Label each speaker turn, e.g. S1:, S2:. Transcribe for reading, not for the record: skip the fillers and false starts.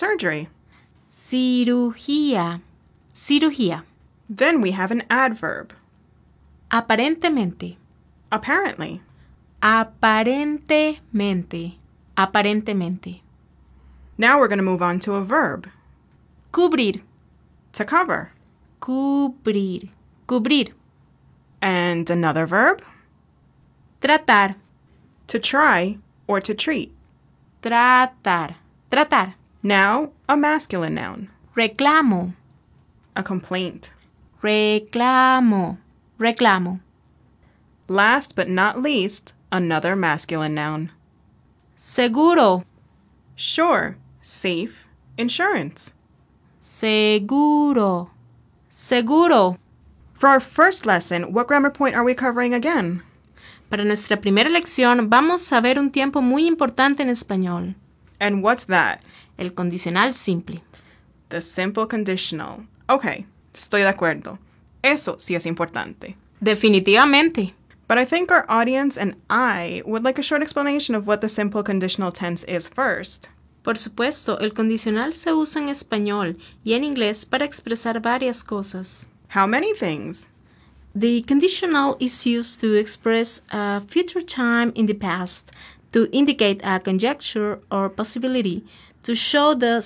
S1: Surgery.
S2: Cirugía. Cirugía.
S1: Then we have an adverb.
S2: Aparentemente.
S1: Apparently.
S2: Aparentemente. Aparentemente.
S1: Now we're going to move on to a verb.
S2: Cubrir.
S1: To cover.
S2: Cubrir. Cubrir.
S1: And another verb.
S2: Tratar.
S1: To try or to treat.
S2: Tratar. Tratar.
S1: Now, a masculine noun.
S2: Reclamo.
S1: A complaint.
S2: Reclamo. Reclamo.
S1: Last but not least, another masculine noun.
S2: Seguro.
S1: Sure. Safe. Insurance.
S2: Seguro. Seguro.
S1: For our first lesson, what grammar point are we covering again?
S2: Para nuestra primera lección vamos a ver un tiempo muy importante en español.
S1: And what's that?
S2: El condicional simple.
S1: The simple conditional. Okay, estoy de acuerdo. Eso sí es importante.
S2: Definitivamente.
S1: But I think our audience and I would like a short explanation of what the simple conditional tense is first.
S2: Por supuesto, el condicional se usa en español y en inglés para expresar varias cosas.
S1: How many things?
S2: The conditional is used to express a future time in the past, to indicate a conjecture or possibility, to show the